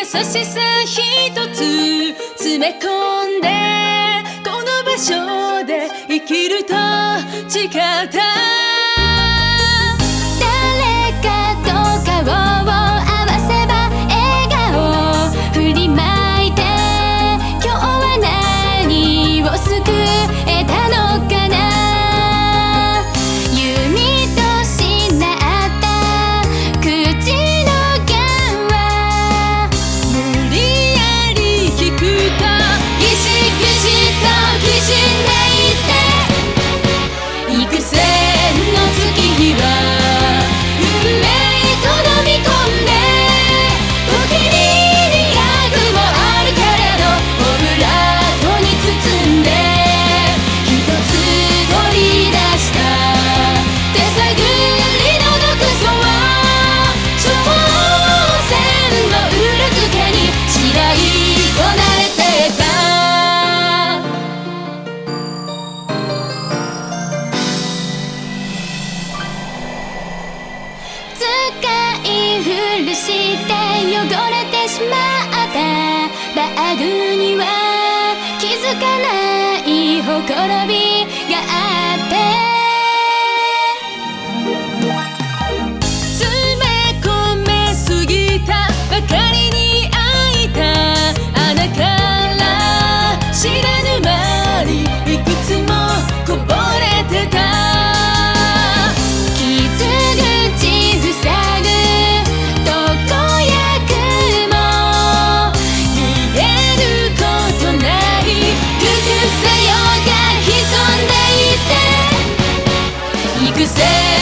しさ一つ詰め込んでこの場所で生きると誓った誰かと顔を合わせば笑顔振りまいて今日は何を救えたのかな弓としなった口の弦は無理やり聞くとギシギシときしんでいて幾千の月日は運命と飲み込んで時に200もあるけれどオブラートに包んで一つ取り出した手探りの毒素は挑戦の裏付けに白いこなれてた使い古して汚れてしまったバッグには気づかないほころびがあって詰め込めすぎたばかりに開いた穴から知らぬ間にいくつもこぼれてた傷口塞ぐ毒薬も逃げることない複製用が潜んでいて幾千